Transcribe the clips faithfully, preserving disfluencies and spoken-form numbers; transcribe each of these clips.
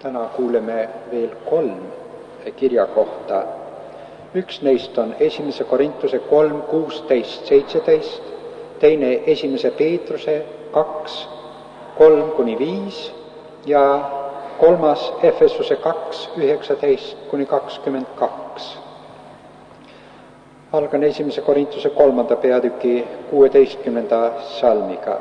Täna kuuleme veel kolm kirja kohta. Üks neist on esimese Korintuse kolm, kuusteist, seitseteist, teine esimese Peetruse kaks, kolm kuni viis ja kolmas Efesuse kaks, üheksateist kuni kakskümmend kaks. Algan esimese Korintuse kolmanda peatüki kuueteistkümnenda salmiga.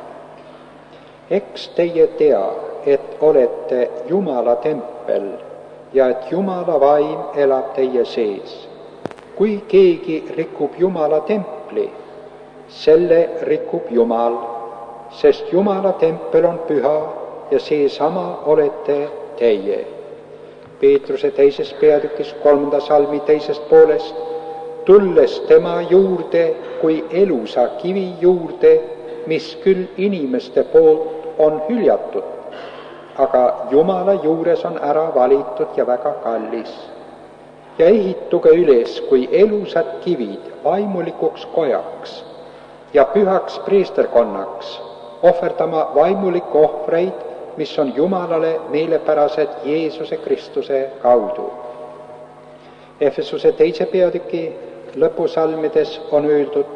Eks teie tea, et olete Jumala tempel ja et Jumala vaim elab teie sees. Kui keegi rikub Jumala templi, selle rikub Jumal, sest Jumala tempel on püha ja seesama olete teie. Peetruse teises peatükis kolmanda salmi teisest poolest, tulles tema juurde kui elusa kivi juurde, mis küll inimeste poolt on hüljatud, aga Jumala juures on ära valitud ja väga kallis. Ja ehituge üles kui elusad kivid vaimulikuks kojaks ja pühaks preesterkonnaks, ohverdama vaimulikku ohvreid, mis on Jumalale meelepärased Jeesuse Kristuse kaudu. Efesuse teise peatüki lõpusalmides on öeldud: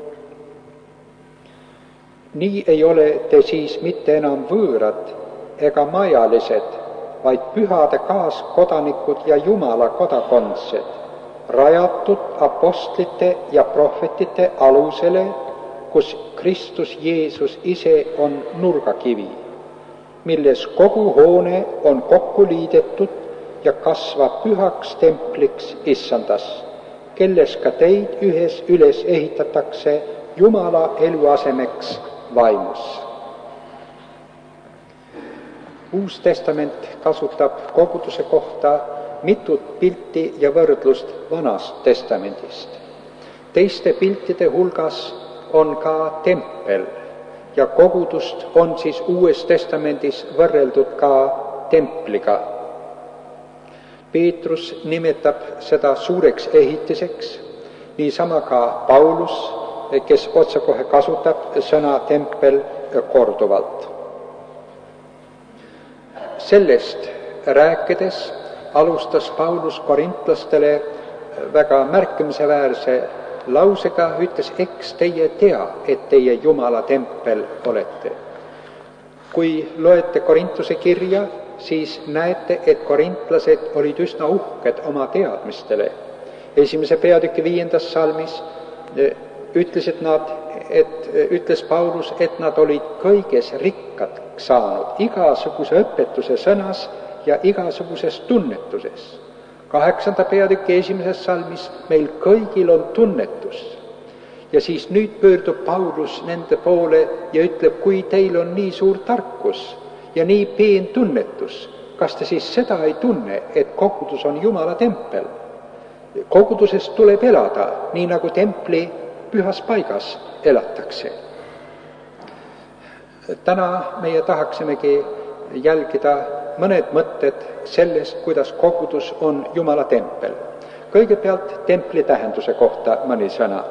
nii ei ole te siis mitte enam võõrad ega majalised, vaid pühade kaaskodanikud ja Jumala kodakondsed, rajatud apostlite ja prohvetite alusele, kus Kristus Jeesus ise on nurgakivi, milles kogu hoone on kokku liidetud ja kasvab pühaks templiks Issandas, kelles ka teid ühes üles ehitatakse Jumala eluasemeks vaimus. Uus testament kasutab koguduse kohta mitut pilti ja võrdlust Vanast testamendist. Teiste piltide hulgas on ka tempel ja kogudust on siis Uues testamendis võrreldud ka templiga. Peetrus nimetab seda suureks ehitiseks, niisama ka Paulus, kes otsekohe kasutab sõna tempel korduvalt. Sellest rääkides alustas Paulus korintlastele väga märkimisväärse lausega, ütles, eks teie tea, et teie Jumala tempel olete. Kui loete Korintuse kirja, siis näete, et korintlased olid üsna uhked oma teadmistele. Esimese peatüki viiendas salmis ütlesid nad, et, ütles Paulus, et nad olid kõiges rikkad saanud, igasuguse õpetuse sõnas ja igasuguses tunnetuses. Kaheksanda peatüki esimeses salmis meil kõigil on tunnetus. Ja siis nüüd pöördub Paulus nende poole ja ütleb, kui teil on nii suur tarkus ja nii peen tunnetus, kas te siis seda ei tunne, et kogudus on Jumala tempel? Koguduses tuleb elada, nii nagu templi pühas paigas elatakse. Täna meie tahaksimegi jälgida mõned mõtted sellest, kuidas kogudus on Jumala tempel. Kõigepealt templi tähenduse kohta mõni sõna.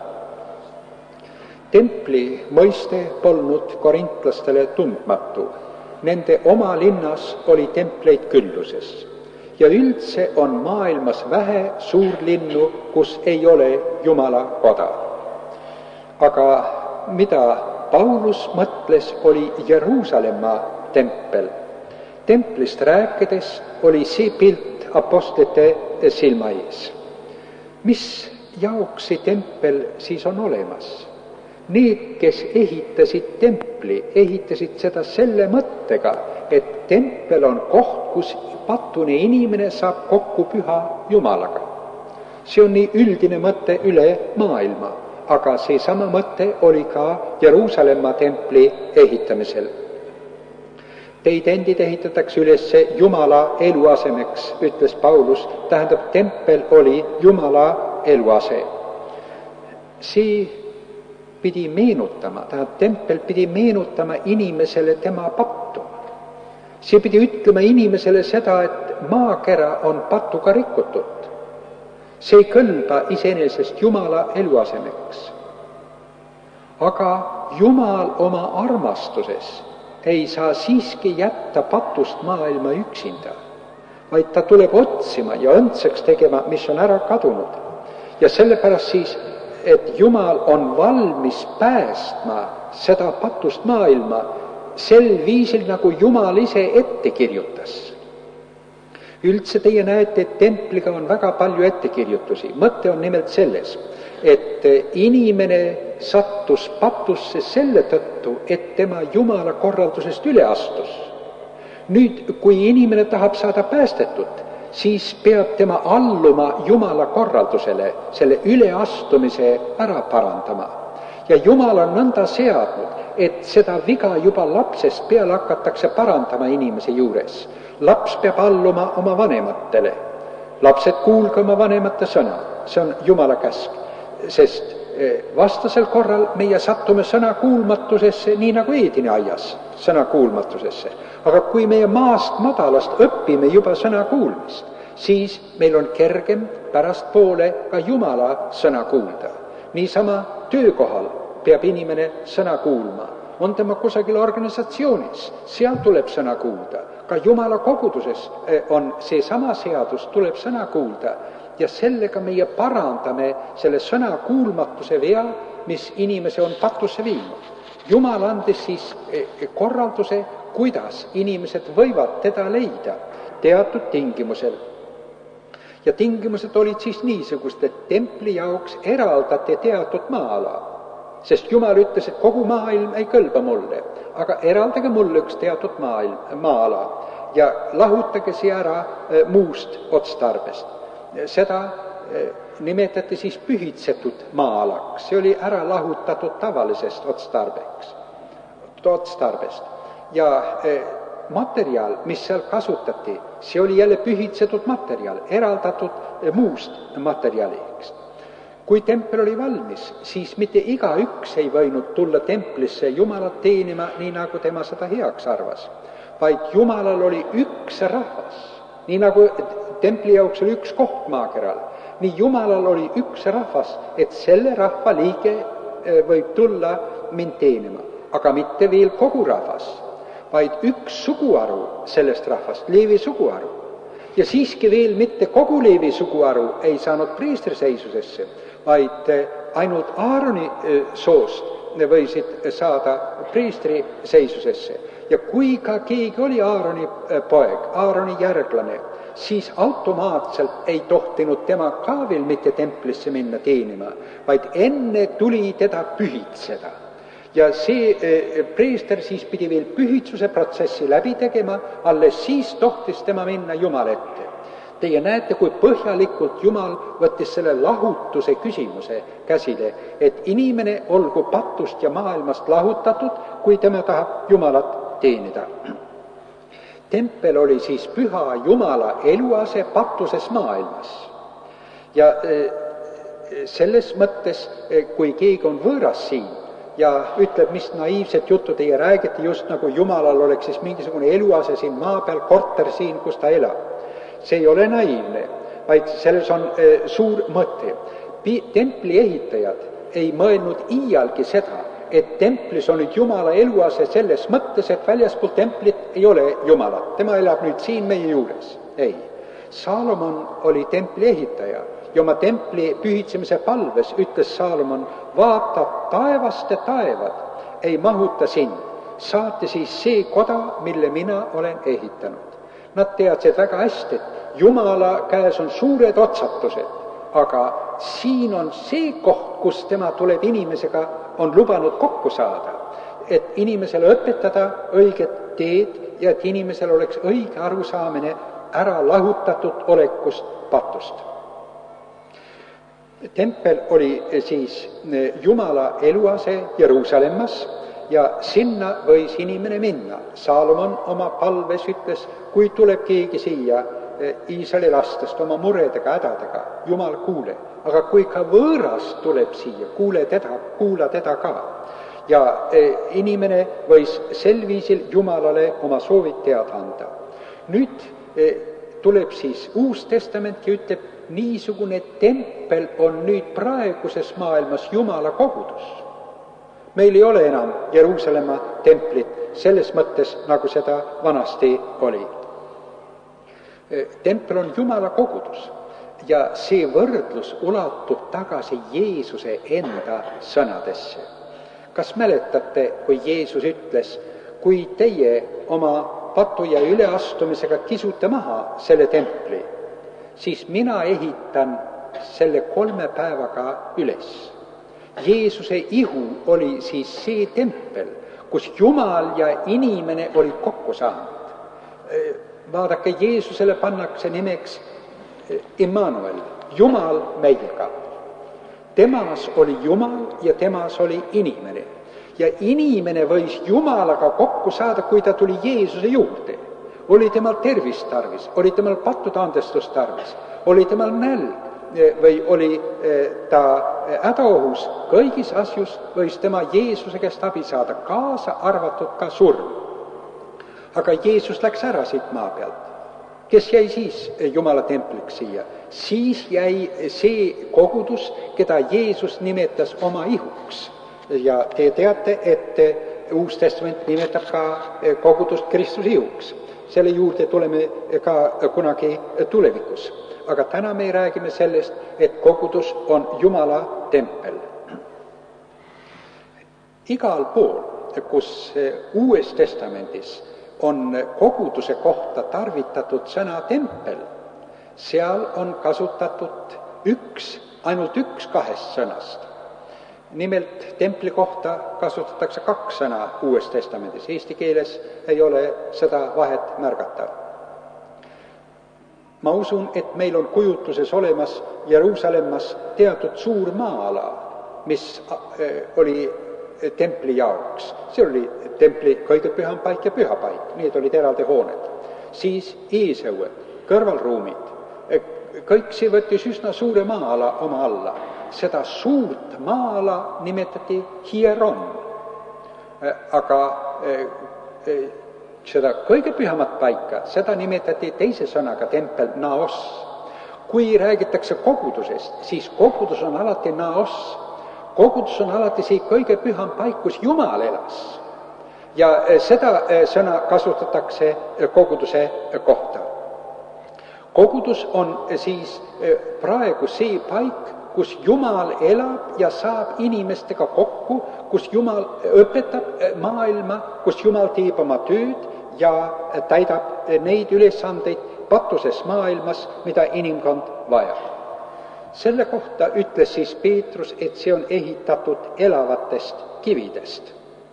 Templi mõiste polnud korintlastele tundmatu. Nende oma linnas oli templeid külluses. Ja üldse on maailmas vähe suurlinnu, kus ei ole Jumala koda. Aga mida Paulus mõtles, oli Jeruusalemma tempel. Templist rääkides oli see pilt apostlite silma ees. Mis jaoks see tempel siis on olemas? Need, kes ehitasid templi, ehitasid seda selle mõttega, et tempel on koht, kus patune inimene saab kokku püha Jumalaga. See on nii üldine mõte üle maailma. Aga see sama mõte oli ka Jeruusalemma templi ehitamisel. Teid endid ehitatakse üles Jumala eluasemeks, ütles Paulus, tähendab, tempel oli Jumala eluase. See pidi meenutama, tähendab, tempel pidi meenutama inimesele tema pattu. See pidi ütlema inimesele seda, et maakera on patuga rikutud. See ei kõlba iseenesest Jumala eluasemeks. Aga Jumal oma armastuses ei saa siiski jätta patust maailma üksinda. vaid ta tuleb otsima ja õndsaks tegema, mis on ära kadunud. Ja sellepärast siis, et Jumal on valmis päästma seda patust maailma sel viisil, nagu Jumal ise ette kirjutas. Üldse teie näete, et templiga on väga palju ettekirjutusi. Mõte on nimelt selles, et inimene sattus patusse selle tõttu, et tema Jumala korraldusest üle astus. Nüüd, kui inimene tahab saada päästetud, siis peab tema alluma Jumala korraldusele, selle üleastumise ära parandama. Ja Jumal on nõnda seadnud, et seda viga juba lapsest peale hakatakse parandama inimese juures. Laps peab alluma oma vanematele. Lapsed, kuulge oma vanemate sõna. See on Jumala käsk. Sest vastasel korral meie sattume sõna kuulmatusesse, nii nagu Eedini aias sõna kuulmatusesse. Aga kui meie maast madalast õpime juba sõna kuulmist, siis meil on kergem pärast poole ka Jumala sõna kuulda. Niisama töökohal peab inimene sõna kuulma. On tema kusagil organisatsioonis, seal tuleb sõna kuulda. Ka Jumala koguduses on see sama seadus, tuleb sõna kuulda. Ja sellega meie parandame selle sõna kuulmatuse vea, mis inimese on patusse viinud. Jumal andis siis korralduse, kuidas inimesed võivad teda leida teatud tingimusel. Ja tingimused olid siis niisugust, et templi jaoks eraldati teatud maa-ala. Sest Jumal ütles, et kogu maailm ei kõlba mulle, aga eraldage mulle üks teatud maailm, maa-ala ja lahutage see ära muust otstarbest. Seda nimetati siis pühitsetud maa-alaks. See oli ära lahutatud tavalisest otstarbeks, otstarbest. Ja materjal, mis seal kasutati, see oli jälle pühitsetud materjal, eraldatud muust materjaliks. Kui tempel oli valmis, siis mitte iga üks ei võinud tulla templisse Jumalat teenima, nii nagu tema seda heaks arvas, vaid Jumalal oli üks rahvas. Nii nagu templi jaoks oli üks koht maakeral, nii Jumalal oli üks rahvas, et selle rahva liige võib tulla mind teenima, aga mitte veel kogu rahvas, vaid üks suguharu sellest rahvast, Leevi suguharu. Ja siiski veel mitte kogu Leevi suguharu ei saanud priistri seisusesse, vaid ainult Aaroni soost võisid saada priistri seisusesse. Ja kui ka keegi oli Aaroni poeg, Aaroni järglane, siis automaatselt ei tohtinud tema ka veel mitte templisse minna teenima, vaid enne tuli teda pühitseda. Ja see priester siis pidi veel pühitsuse protsessi läbi tegema, alles siis tohtis tema minna Jumala ette. Teie näete, kui põhjalikult Jumal võttis selle lahutuse küsimuse käsile, et inimene olgu patust ja maailmast lahutatud, kui tema tahab Jumalat teenida. Tempel oli siis püha Jumala eluase patuses maailmas. Ja selles mõttes, kui keegi on võõras siin ja ütleb, mis naiivset juttu teie räägite, just nagu Jumalal oleks siis mingisugune eluase siin maa peal, korter siin, kus ta elab. See ei ole naiivne, vaid selles on e, suur mõte. Templi ehitajad ei mõelnud iialgi seda, et templis on nüüd Jumala eluase selles mõttes, et väljaspool templit ei ole Jumalat. Tema elab nüüd siin meie juures. Ei. Saalomon oli templi ehitaja ja oma templi pühitsemise palves ütles Saalomon, vaata taevaste taevad ei mahuta sind, saate siis see koda, mille mina olen ehitanud. Nad teadsid väga hästi, et Jumala käes on suured otsatused, aga siin on see koht, kus tema tuleb inimesega, on lubanud kokku saada, et inimesele õpetada õiget teed ja et inimesel oleks õige arusaamine ära lahutatud olekust patust. Tempel oli siis Jumala eluase Jeruusalemmas ja sinna võis inimene minna. Saalomon oma palves ütles, kui tuleb keegi siia Iisraeli lastest oma muredega, hädadega, Jumal kuule. Aga kui ka võõras tuleb siia, kuule teda, kuula teda ka. Ja inimene võis sel viisil Jumalale oma soovid teada anda. Nüüd tuleb siis Uus Testament ja ütleb, niisugune tempel on nüüd praeguses maailmas Jumala kogudus. Meil ei ole enam Jeruusalemma templit selles mõttes, nagu seda vanasti oli. Tempel on Jumala kogudus ja see võrdlus ulatub tagasi Jeesuse enda sõnadesse. Kas mäletate, kui Jeesus ütles, kui teie oma patu ja üleastumisega kisute maha selle templi, siis mina ehitan selle kolme päevaga üles. Jeesuse ihu oli siis see tempel, kus Jumal ja inimene oli kokku saanud. Vaadake, Jeesusele pannakse nimeks Immanuel, Jumal meiega. Temas oli Jumal ja temas oli inimene. Ja inimene võis Jumalaga kokku saada, kui ta tuli Jeesuse juurde. Oli temal tervist tarvis, oli temal pattude andestust tarvis, oli temal nälg või oli ta hädaohus. Kõigis asjus võis tema Jeesuse käest abi saada, kaasa arvatud ka surm. Aga Jeesus läks ära siit maa pealt. Kes jäi siis Jumala templiks siia? Siis jäi see kogudus, keda Jeesus nimetas oma ihuks. Ja te teate, et Uus Testament nimetab ka kogudust Kristuse ihuks. Selle juurde tuleme ka kunagi tulevikus. Aga täna me räägime sellest, et kogudus on Jumala tempel. Igal pool, kus Uues Testamendis on koguduse kohta tarvitatud sõna tempel, seal on kasutatud üks, ainult üks kahest sõnast. Nimelt, templi kohta kasutatakse kaks sõna Uues Testamendis. Eesti keeles ei ole seda vahet märgata. Ma usun, et meil on kujutluses olemas Jeruusalemmas teatud suur maa-ala, mis oli templi jaoks. See oli templi kõige püham paik ja pühapaik. Need olid eraldi hooned. Siis eesõued, kõrvalruumid. Kõik see võttis üsna suure maa-ala oma alla. Seda suurt maa-ala nimetati hierom. Aga seda kõige pühamat paika, seda nimetati teise sõnaga tempel naos. Kui räägitakse kogudusest, siis kogudus on alati naos. Kogudus on alati see kõige püham paik, kus Jumal elas. Ja seda sõna kasutatakse koguduse kohta. Kogudus on siis praegu see paik, kus Jumal elab ja saab inimestega kokku, kus Jumal õpetab maailma, kus Jumal teeb oma tööd ja täidab neid ülesandeid patuses maailmas, mida inimkond vajab. Selle kohta ütles siis Peetrus, et see on ehitatud elavatest kividest.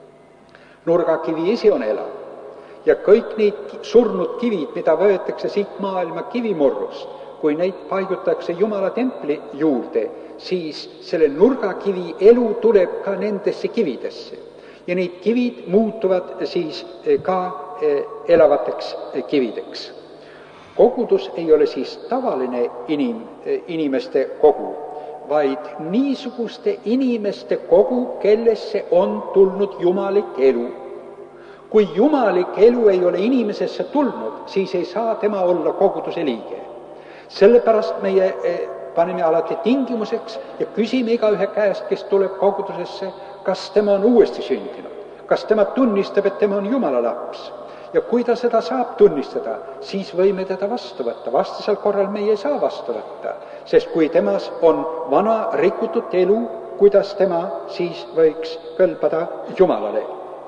Nurgakivi ise on elav ja kõik need surnud kivid, mida võetakse siit maailma kivimurrust, kui neid paigutakse Jumala templi juurde, siis selle nurgakivi elu tuleb ka nendesse kividesse. Ja need kivid muutuvad siis ka elavateks kivideks. Kogudus ei ole siis tavaline inim, inimeste kogu, vaid niisuguste inimeste kogu, kellesse on tulnud jumalik elu. Kui jumalik elu ei ole inimesesse tulnud, siis ei saa tema olla koguduse liige. Sellepärast meie paneme alati tingimuseks ja küsime igaühe käest, kes tuleb kogudusesse, kas tema on uuesti sündinud, kas tema tunnistab, et tema on Jumala laps. Ja kui ta seda saab tunnistada, siis võime teda vastu võtta. Vastasel korral meie ei saa vastu võtta, sest kui temas on vana rikutud elu, kuidas tema siis võiks kõlbada Jumalale.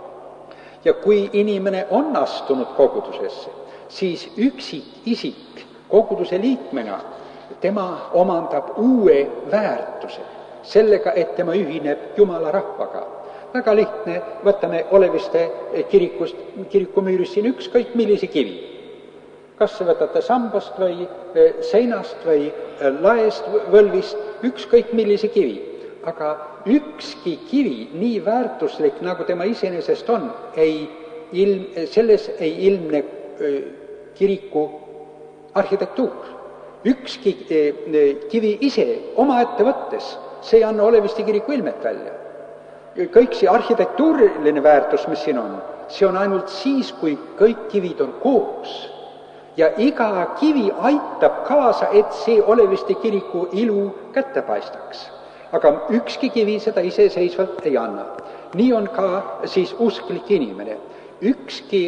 Ja kui inimene on astunud kogudusesse, siis üksik isik koguduse liikmena, tema omandab uue väärtuse sellega, et tema ühineb Jumala rahvaga. Väga lihtne, võtame Oleviste kirikust, kirikumüürist siin ükskõik millise kivi. Kas se võtate sambast või seinast või laest, võlvist, ükskõik millise kivi. Aga ükski kivi nii väärtuslik, nagu tema iseenesest on, ei ilm, selles ei ilmne kiriku arhitektuur. Ükski kivi ise oma ette võttes, see ei anna Oleviste kiriku ilmet välja. Kõik see arhitektuuriline väärtus, mis siin on, see on ainult siis, kui kõik kivid on koos. Ja iga kivi aitab kaasa, et see Oleviste kiriku ilu kätte paistaks. Aga ükski kivi seda iseseisvalt ei anna. Nii on ka siis usklik inimene. Ükski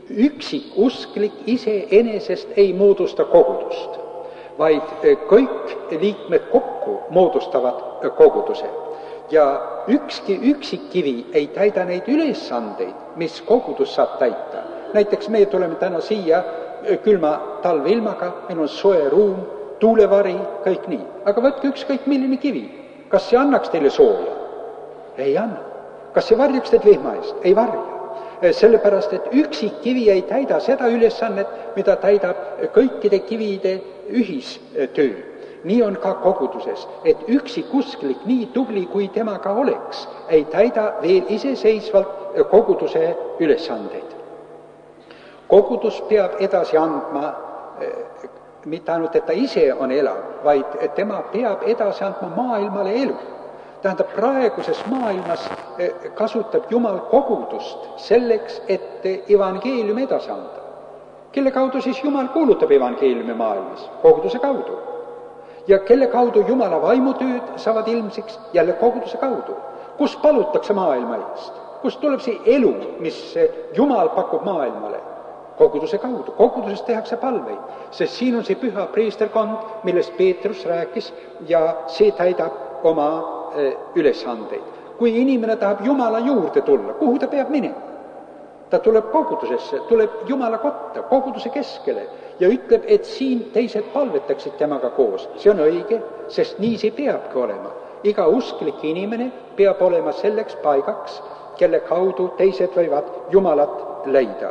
üksik usklik iseenesest ei moodusta kogudust, vaid kõik liikmed kokku moodustavad koguduse. Ja ükski üksikkivi ei täida neid ülesandeid, mis kogudus saab täita. Näiteks me tuleme täna siia külma talveilmaga, meil on soe ruum, tuulevari, kõik nii. Aga võtke ükskõik milline kivi. Kas see annaks teile sooja? Ei anna. Kas see varjaks teid vihma eest? Ei varja. Sellepärast, et üksik kivi ei täida seda ülesannet, mida täidab kõikide kivide ühistöö. Nii on ka koguduses, et üksik usklik, nii tubli kui tema ka oleks, ei täida veel iseseisvalt koguduse ülesandeid. Kogudus peab edasi andma, mitte ainult, et ta ise on elav, vaid tema peab edasi andma maailmale elu. Tähendab, praeguses maailmas kasutab Jumal kogudust selleks, et evangeeliumi edasi anda. Kelle kaudu siis Jumal kuulutab evangeeliumi maailmas? Koguduse kaudu. Ja kelle kaudu Jumala vaimutööd saavad ilmsiks? Jälle koguduse kaudu. Kus palutakse maailma eest? Kus tuleb see elu, mis Jumal pakub maailmale? Koguduse kaudu. Koguduses tehakse palveid, sest siin on see püha preesterkond, millest Peetrus rääkis, ja see täidab oma ülesandeid. Kui inimene tahab Jumala juurde tulla, kuhu ta peab minema? Ta tuleb kogudusesse, tuleb Jumala kotta, koguduse keskele ja ütleb, et siin teised palvetaksid temaga koos. See on õige, sest nii see peabki olema. Iga usklik inimene peab olema selleks paigaks, kelle kaudu teised võivad Jumalat leida.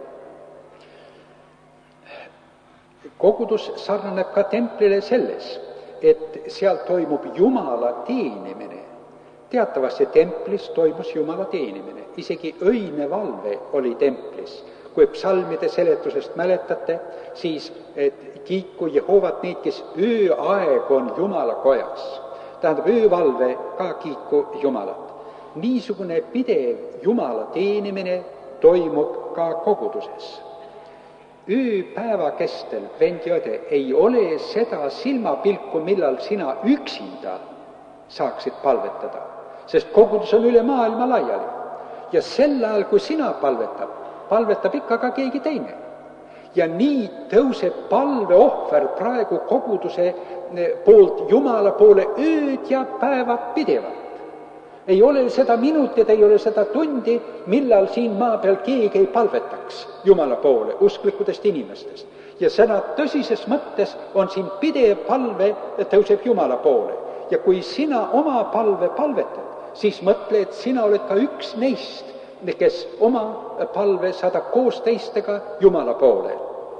Kogudus sarnaneb ka templile selles, et seal toimub Jumala teenimine. Teatavasti templis toimus Jumala teenimine. Isegi öine valve oli templis. Kui psalmide seletusest mäletate, siis et kiiku Jehovat neid, kes ööaeg on Jumala kojas. Tähendab, öövalve ka kiiku Jumalat. Niisugune pidev Jumala teenimine toimub ka koguduses. Ööpäeva kestel, vend ja õde, ei ole seda silmapilku, millal sina üksinda saaksid palvetada, sest kogudus on üle maailma laiali. Ja sel ajal, kui sina palvetab, palvetab ikka ka keegi teine. Ja nii tõuseb palveohver praegu koguduse poolt Jumala poole ööd ja päevad pidevalt. Ei ole seda minutit, ei ole seda tundi, millal siin maa peal keegi ei palvetaks Jumala poole, usklikudest inimestest. Ja seda tõsises mõttes on siin pidev palve, tõuseb Jumala poole. Ja kui sina oma palve palvetad, siis mõtle, et sina oled ka üks neist, kes oma palve saadab koos teistega Jumala poole.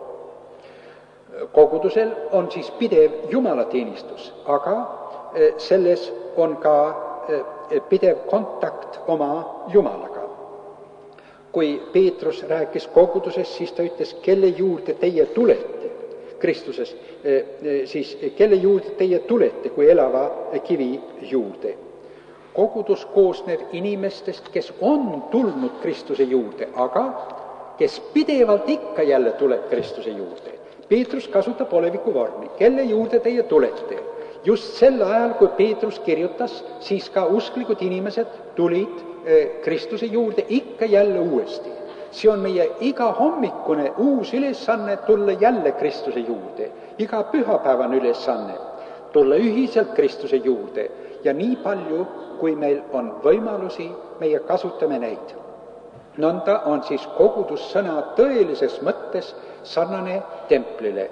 Kogudusel on siis pidev Jumala teenistus, aga selles on ka pidev kontakt oma Jumalaga. Kui Peetrus rääkis kogudusest, siis ta ütles, kelle juurde teie tulete Kristuses, siis kelle juurde teie tulete, kui elava kivi juurde. Kogudus koosneb inimestest, kes on tulnud Kristuse juurde, aga kes pidevalt ikka jälle tuleb Kristuse juurde. Peetrus kasutab oleviku vormi, kelle juurde teie tulete. Just sel ajal, kui Peetrus kirjutas, siis ka usklikud inimesed tulid Kristuse juurde ikka jälle uuesti. See on meie iga hommikune uus ülesanne tulla jälle Kristuse juurde. Iga pühapäevane ülesanne tulla ühiselt Kristuse juurde ja nii palju, kui meil on võimalusi, meie kasutame neid. Nõnda on siis kogudussõna tõelises mõttes sarnane templile.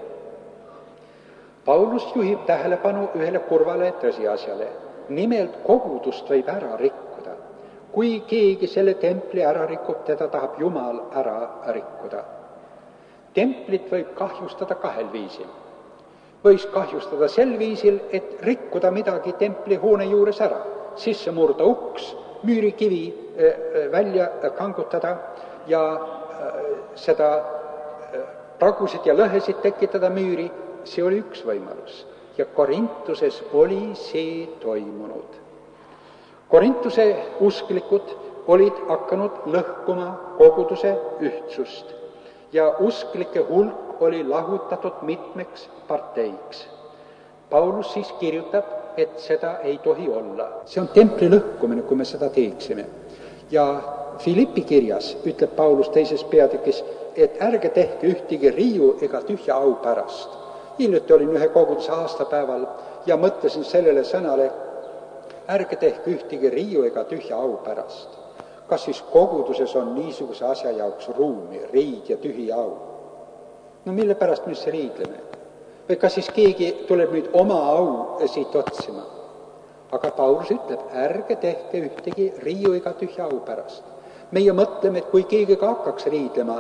Paulus juhib tähelepanu ühele kurvale tõsiasjale. Nimelt kogudust võib ära rikkuda. Kui keegi selle templi ära rikub, teda tahab Jumal ära rikkuda. Templit võib kahjustada kahel viisil. Võis kahjustada sel viisil, et rikkuda midagi templi hoone juures ära. Sisse murda uks, müürikivi välja kangutada ja seda pragusid ja lõhesid tekitada müüri. See oli üks võimalus ja Korintuses oli see toimunud. Korintuse usklikud olid hakanud lõhkuma koguduse ühtsust ja usklike hulk oli lahutatud mitmeks parteiks. Paulus siis kirjutab, et seda ei tohi olla. See on templi lõhkumine, kui me seda teeksime. Ja Filippi kirjas ütleb Paulus teises peatükis, et ärge tehke ühtegi riiu ega tühja au pärast. Hiljuti olin ühe koguduse aastapäeval ja mõtlesin sellele sõnale, ärge tehke ühtegi riiu ega tühja au pärast. Kas siis koguduses on niisuguse asja jaoks ruumi, riid ja tühi au? No mille pärast me siis riidleme? Või kas siis keegi tuleb nüüd oma au siit otsima? Aga Paulus ütleb, ärge tehke ühtegi riiu ega tühja au pärast. Meie mõtleme, et kui keegi ka hakkaks riidlema,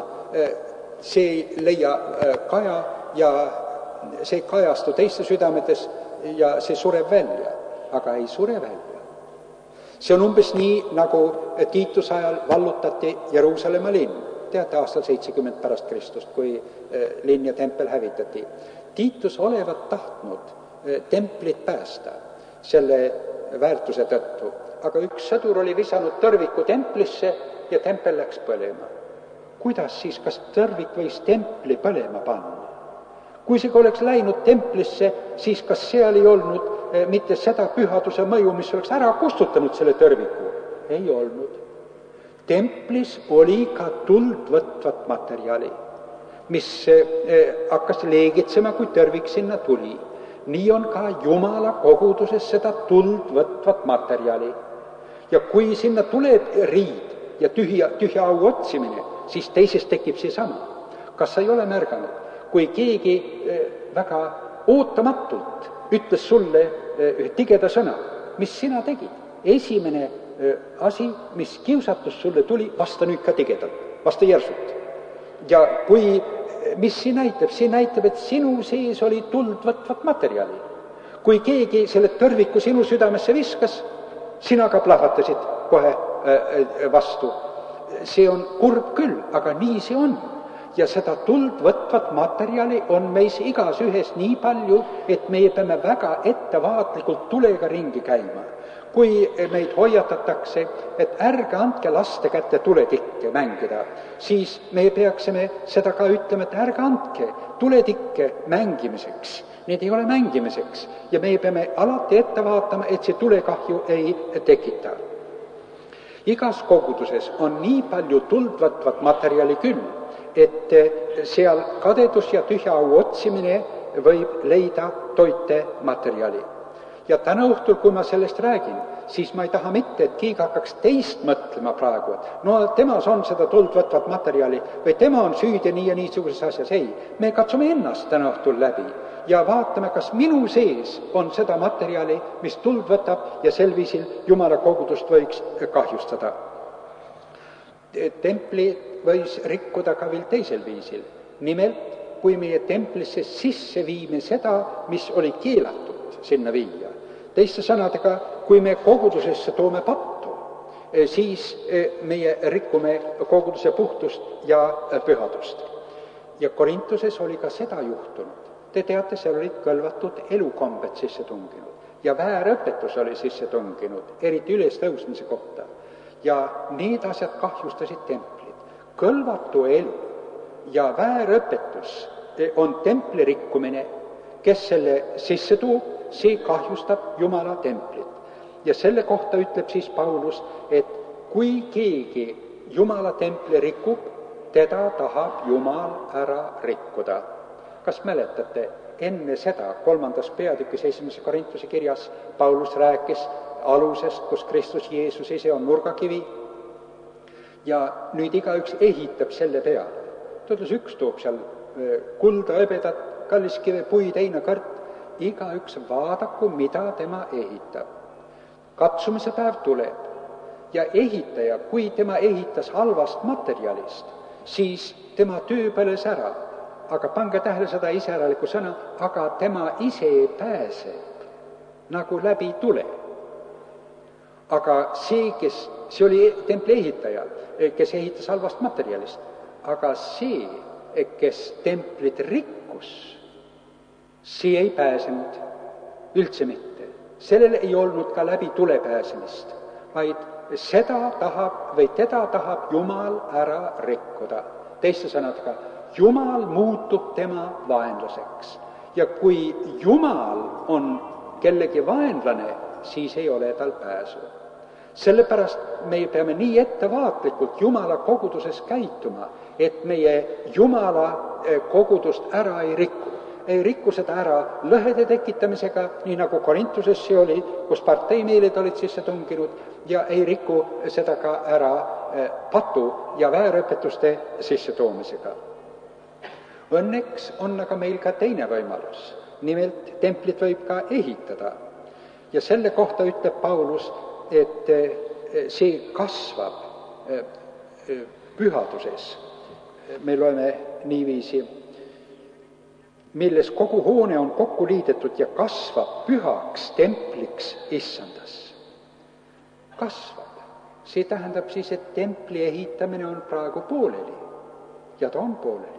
see ei leia kaja ja see ei kajastu teiste südametes ja see sureb välja, aga ei sure välja. See on umbes nii, nagu Tiituse ajal vallutati Jeruusalemma linn. Teate, aastal seitsekümmend pärast Kristust, kui linn ja tempel hävitati. Tiitus olevat tahtnud templit päästa selle väärtuse tõttu, aga üks sõdur oli visanud tõrviku templisse ja tempel läks põlema. Kuidas siis, kas tõrvik võis templi põlema panna? Kui see oleks läinud templisse, siis kas seal ei olnud mitte seda pühaduse mõju, mis oleks ära kustutanud selle tõrviku? Ei olnud. Templis oli ka tuld võtvat materjali, mis hakkas leegitsema, kui tõrvik sinna tuli. Nii on ka Jumala koguduses seda tuld võtvat materjali. Ja kui sinna tuleb riid ja tühja, tühja au otsimine, siis teisest tekib see sama. Kas sa ei ole märganud? Kui keegi väga ootamatult ütles sulle ühe tigeda sõna, mis sina tegid? Esimene asi, mis kiusatus sulle tuli, vasta nüüd ka tigedalt, vasta järsult. Ja kui, mis see näitab? See näitab, et sinu sees oli tuld võtvat materjali. Kui keegi selle tõrviku sinu südamesse viskas, sina ka plahvatasid kohe vastu. See on kurb küll, aga nii see on. Ja seda tuld võtvat materjali on meis igas ühes nii palju, et meie peame väga ettevaatlikult tulega ringi käima. Kui meid hoiatatakse, et ärge andke laste kätte tuletikke mängida, siis me peaksime seda ka ütlema, et ärge andke tuletikke mängimiseks. Need ei ole mängimiseks ja me peame alati ette vaatama, et see tulekahju ei tekita. Igas koguduses on nii palju tuld võtvat materjali küll, et seal kadedus ja tühja au otsimine võib leida toite materjali. Ja täna õhtul, kui ma sellest räägin, siis ma ei taha mitte, et keegi hakkaks teist mõtlema praegu, et no temas on seda tuld võtvat materjali või tema on süüdi nii ja niisuguses asjas. Ei, me katsume ennast täna õhtul läbi ja vaatame, kas minu sees on seda materjali, mis tuld võtab ja sel viisil Jumala kogudust võiks kahjustada. Templi võis rikkuda ka veel teisel viisil. Nimelt, kui meie templisse sisse viime seda, mis oli keelatud sinna viia. Teiste sõnadega, kui me kogudusesse toome pattu, siis meie rikkume koguduse puhtust ja pühadust. Ja Korintuses oli ka seda juhtunud. Te teate, seal olid kõlvatud elukombed sisse tunginud ja väärõpetus oli sisse tunginud, eriti ülestõusmise kohta. Ja need asjad kahjustasid templit. Kõlvatu elu ja väärõpetus on templi rikkumine, kes selle sisse tuub, see kahjustab Jumala templit. Ja selle kohta ütleb siis Paulus, et kui keegi Jumala templi rikub, teda tahab Jumal ära rikkuda. Kas mäletate, enne seda kolmandas peatükis esimese Korintuse kirjas Paulus rääkis alusest, kus Kristus Jeesus ise on nurgakivi ja nüüd igaüks ehitab selle peale. Tõdus üks toob seal kulda, hõbedat, kalliskive, puid, heinakõrt, igaüks vaadaku, mida tema ehitab. Katsumise päev tuleb ja ehitaja, kui tema ehitas halvast materjalist, siis tema töö põles ära. Aga pange tähele seda iseäraliku sõna, aga tema ise pääseb nagu läbi tule. Aga see, kes, see oli templi ehitaja, kes ehitas halvast materjalist, aga see, kes templit rikkus, see ei pääsenud üldse mitte. Sellel ei olnud ka läbi tule pääsemist, vaid seda tahab või teda tahab Jumal ära rikkuda. Teiste sõnadega, Jumal muutub tema vaenlaseks. Ja kui Jumal on kellegi vaenlane, siis ei ole tal pääsu. sellepärast me peame nii ettevaatlikult Jumala koguduses käituma, et meie Jumala kogudust ära ei riku. Ei riku seda ära lõhede tekitamisega, nii nagu Korintuses see oli, kus parteimeelid olid sisse tunginud, ja ei riku seda ka ära patu ja väärõpetuste sisse toomisega. Õnneks on aga meil ka teine võimalus. Nimelt templit võib ka ehitada. Ja selle kohta ütleb Paulus, et see kasvab pühaduses. Me loeme niiviisi, milles kogu hoone on kokku liidetud ja kasvab pühaks templiks issandas. Kasvab. See tähendab siis, et templi ehitamine on praegu pooleli. Ja ta on pooleli.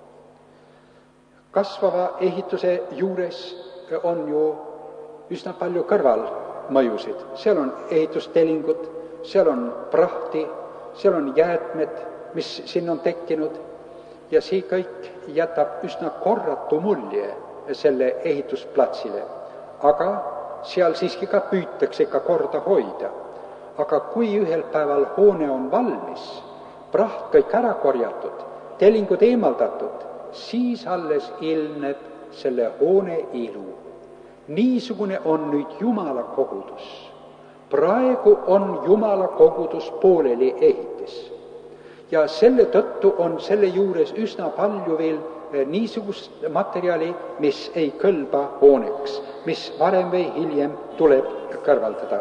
Kasvava ehituse juures on ju üsna palju kõrvalmõjusid. Seal on ehitustelingud, seal on prahti, seal on jäätmed, mis siin on tekkinud, ja see kõik jätab üsna korratu mulje selle ehitusplatsile. Aga seal siiski ka püütakse ikka korda hoida. Aga kui ühel päeval hoone on valmis, praht kõik ära korjatud, telingud eemaldatud, siis alles ilmneb selle hoone ilu. Niisugune on nüüd Jumala kogudus. Praegu on Jumala kogudus pooleli ehitis. Ja selle tõttu on selle juures üsna palju veel niisugust materjali, mis ei kõlba hooneks, mis varem või hiljem tuleb kõrvaldada.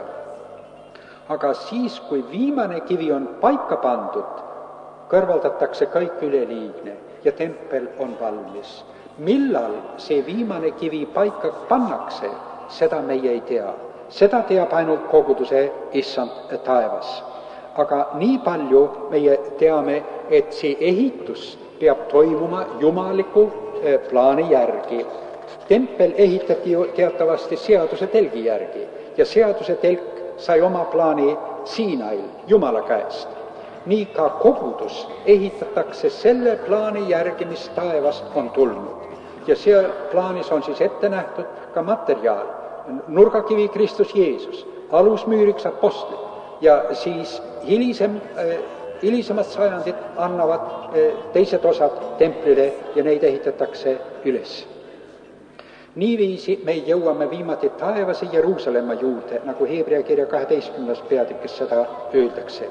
Aga siis, kui viimane kivi on paika pandud, kõrvaldatakse kõik üleliigne ja tempel on valmis. Millal see viimane kivi paika pannakse, seda meie ei tea. Seda teab ainult koguduse issand taevas. Aga nii palju meie teame, et see ehitus peab toimuma jumaliku plaani järgi. Tempel ehitati ju teatavasti seaduse telgi järgi ja seaduse telk sai oma plaani Siinail Jumala käest. Nii ka kogudus ehitatakse selle plaani järgi, mis taevast on tulnud. Ja seal plaanis on siis ette nähtud ka materjal, nurgakivi Kristus Jeesus, alusmüüriks apostlid, ja siis hilisem, hilisemad sajandid annavad teised osad templile ja neid ehitatakse üles. Niiviisi me jõuame viimati taevase Jeruusalemma juurde, nagu Hebrea kirja kaheteistkümnes peatükis seda öeldakse.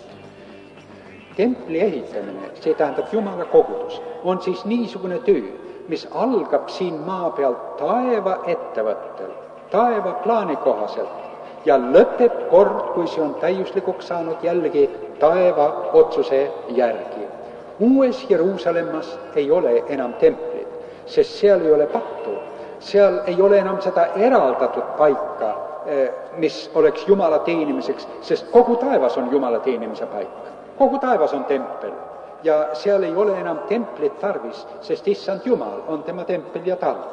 Templi ehitamine, see tähendab Jumala kogudus, on siis niisugune töö, mis algab siin maa peal taeva ettevõttel, taeva plaani kohaselt ja lõpeb kord, kui see on täiuslikuks saanud jällegi taeva otsuse järgi. Uues Jeruusalemmas ei ole enam templit, sest seal ei ole pattu, seal ei ole enam seda eraldatud paika, mis oleks Jumala teenimiseks, sest kogu taevas on Jumala teenimise paik. Kogu taevas on tempel ja seal ei ole enam templit tarvis, sest issand Jumal on tema tempel ja tal.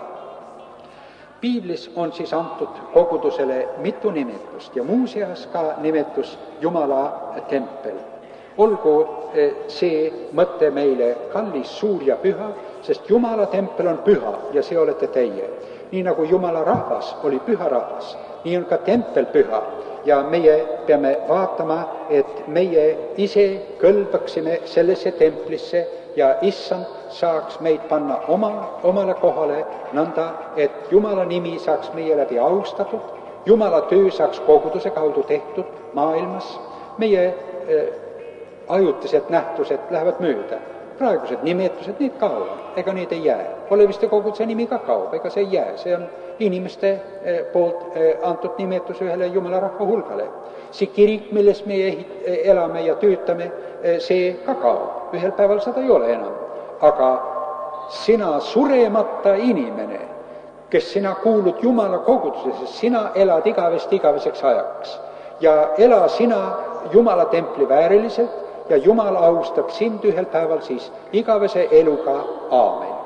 Piiblis on siis antud kogudusele mitu nimetust ja muuseas ka nimetus Jumala tempel. Olgu see mõte meile kallis, suur ja püha, sest Jumala tempel on püha ja see olete teie. Nii nagu Jumala rahvas oli püha rahvas, nii on ka tempel püha. Ja meie peame vaatama, et meie ise kõlbaksime sellesse templisse ja issand saaks meid panna oma, omale kohale nõnda, et Jumala nimi saaks meie läbi austatud, Jumala töö saaks koguduse kaudu tehtud maailmas. Meie äh, ajutised nähtused lähevad mööda. Praegused nimetused, need kaovad, ega need ei jää. Oleviste koguduse nimi ka kaob, ega see ei jää. See on inimeste poolt antud nimetus ühele Jumala rahva hulgale. See kirik, milles me elame ja töötame, see ka kaob. Ühel päeval seda ei ole enam. Aga sina suremata inimene, kes sina kuulud Jumala koguduses, sina elad igavesti igaveseks ajaks. Ja ela sina Jumala templi vääriliselt ja Jumal austab sind ühel päeval siis igavese eluga. Aamen.